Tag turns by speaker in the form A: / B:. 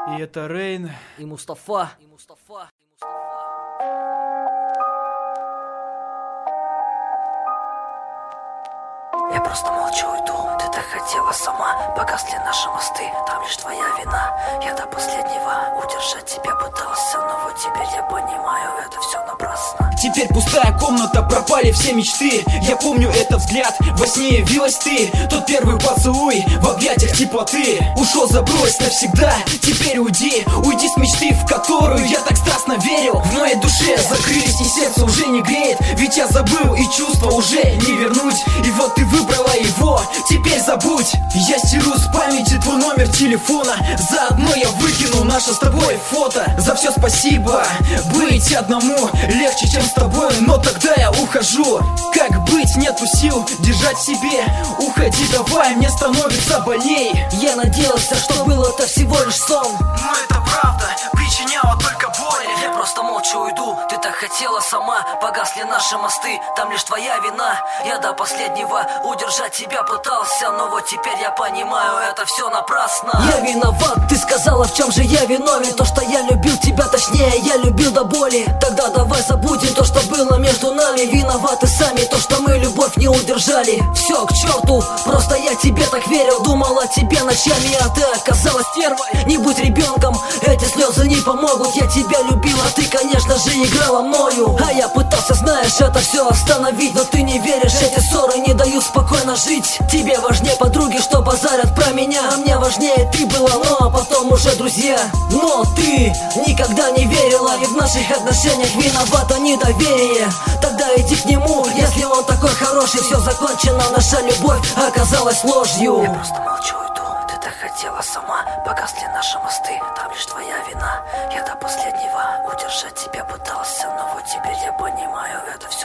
A: И это Рейн.
B: И Мустафа.
C: Я просто молчу, уйду. Ты так хотела сама. Погасли наши мосты, там лишь твоя вина. Я до последнего удержать тебя пытался, но вот теперь я понимаю, это все напрасно.
A: Теперь пустая комната, пропали все мечты. Я помню этот взгляд, во сне явилась ты. Тот первый поцелуй, в объятиях теплоты. Ушел, забрось навсегда, теперь уйди. Уйди с мечты, в которую я так страстно верил. В моей душе закрылись и сердце уже не греет. Ведь я забыл и чувства уже не вернуть. И вот ты выбрала его, теперь забудь. Я стиру с памяти твой номер телефона. Заодно я выкину наше с тобой фото. За все спасибо, быть одному легче, чем с тобой, но тогда я ухожу. Как быть, нету сил держать в себе. Уходи давай, мне становится больней.
B: Я надеялся, что было это всего лишь сон,
A: но это правда, причиняла только боль.
C: Я просто молча уйду, ты так хотела сама. Погасли наши мосты, там лишь твоя вина. Я до последнего удержать тебя пытался, но вот теперь я понимаю, это все напрасно.
B: Я виноват, ты сказала, в чем же я виновен. То, что я любил тебя, точнее, я любил до боли. Тогда давай забудем то, что было между нами. Виноваты сами, то, что мы любовь не удержали. Все к черту, просто я тебе так верил. Думал о тебе ночами, а ты оказалась стервой. Не будь ребенком, эти слезы не помогут. Я тебя любила, ты, конечно же, играла мною. А я пытался, знаешь, это все остановить, но ты не веришь, эти ссоры не дают спокойно жить. Тебе важнее подруги, что базарят про меня, а мне важнее ты была, ну а потом уже друзья. Но ты никогда не верила, и в наших отношениях виновато недоверие. Тогда иди к нему, если он такой хороший. Все закончено, наша любовь оказалась ложью.
C: Я просто молчу, уйду, ты так хотела сама. Погасли наши мосты, там лишь твоя вина. Я до последнего удержать тебя пытался, но вот теперь я понимаю, это все